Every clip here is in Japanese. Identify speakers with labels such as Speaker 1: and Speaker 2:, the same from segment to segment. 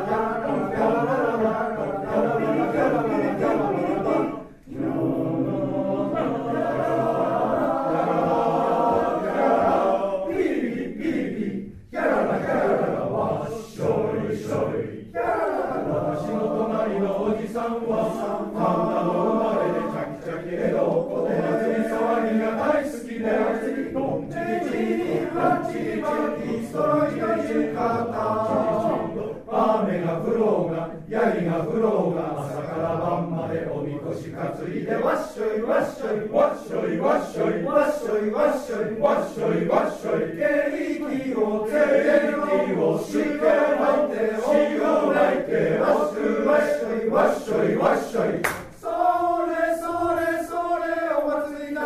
Speaker 1: 雨が降ろうがヤギが降ろうが朝から晩までおみこし担いでわっしょいわっしょいわっしょいわっしょいわっしょいわっしょいわっしょいわっしょいケーキをしてまいておよらいてわっしょいわっしょいわっしょいわっしょいそれそれそれお祭りだ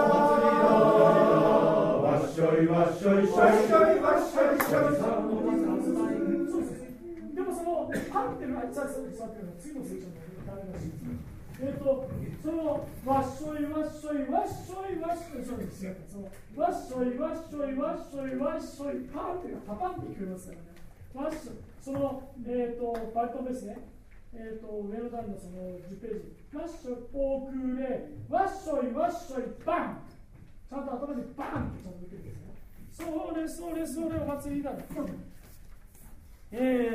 Speaker 1: わっしょいわっしょいわっしょいわっしょい
Speaker 2: でもそのパンっていうのは座ってるの次のセクションでダメらしいですそのわっしょいわっしょいわっしょいわっしょいそうですよそのわっしょいわっしょいわっしょいわっしょいパンっていうのはパパンって聞こえますからねわっしょいそのバイトですね上の段のその10ページわっしょいポークレわっしょいわっしょいバンちゃんと頭にバンってちゃんと出てるんですねそれお祭りだ